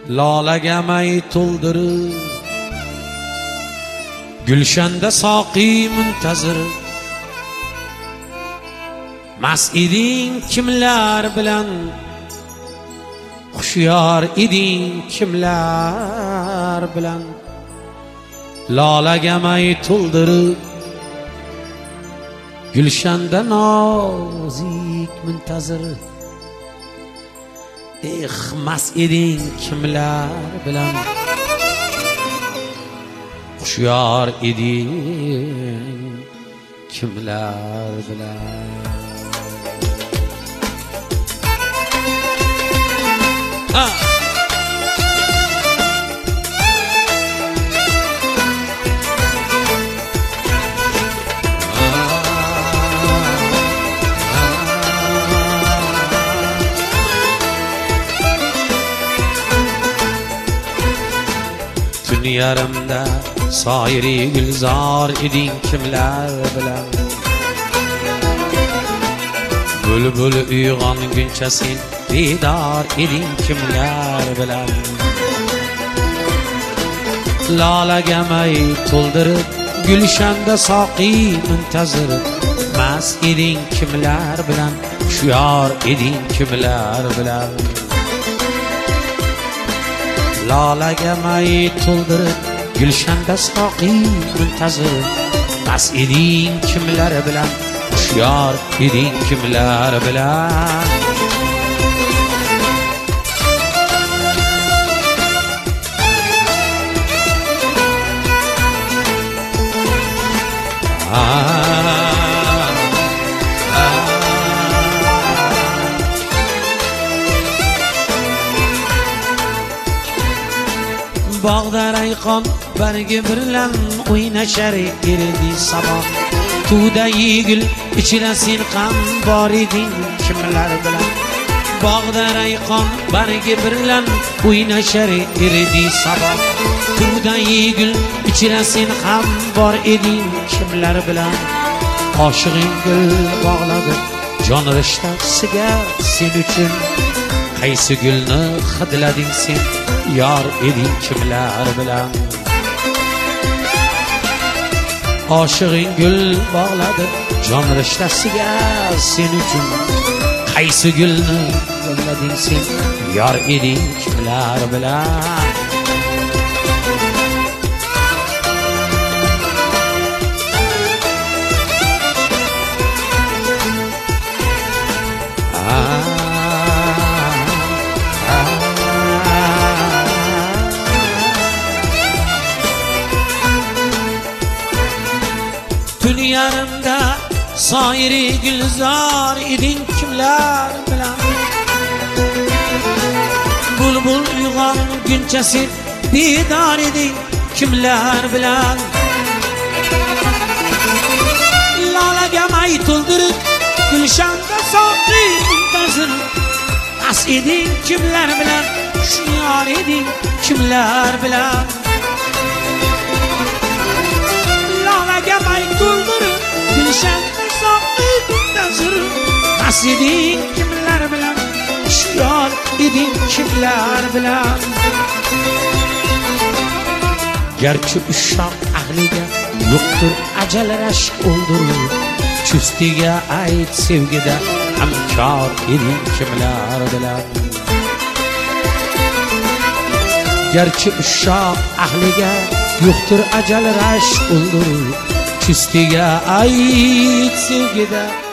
lolaga may to'ldirib gulshanda soqi muntazir mas eding kimlar bilan hushyor eding kimlar bilan lolaga may to'ldirib gulshanda nozik muntazir mas eding kimlar bilan hushyor eding kimlar bilan tun yarimda soyri gulzor eding kimlar bilan bulbul uyg'onguncha sen bedor eding kimlar bilan lolaga may to'ldirib gulshanda soqi muntazir mas eding kimlar bilan hushyor eding kimlar bilan lolaga may to'ldirib gulshanda soqi muntazir mas eding kimlar bilan hushyor eding kimlar bilan bog'da rayqon bargi birlan o'ynashar edi sabah tuvda yigil ichida sen ham bor eding kimlar bilan bog'da rayqon bargi birlan o'ynashar edi sabah tuvda yigil ichida sen ham bor eding kimlar bilan oshig'ing gul bog'ladi jon rishtasiga sen uchun qaysi gulni hidlading sen yor eding kimlar bilan oshig'ing gul bog'ladi jon rishtasiga sen uchun qaysi gulni hidlading sen yor eding kimlar bilan tun yarimda soyri gulzor eding kimlar bilan bulbul uyg'onguncha sen bedor eding kimlar bilan lolaga may to'ldirib gulshanda soqi muntazir mas eding kimlar bilan hushyor eding kimlar bilan lolaga may to'ldirib gulshanda soqi muntazir mas eding kimlar bilan hushyor eding kimlar bilan garchi ushoq ahliga yo'qdir ajal rashk o'ldirib chustiga ayt sevgida hamkor eding kimlar bilan garchi ushoq ahliga yo'qdir ajal rashk o'ldirib chustiga ayt sevgida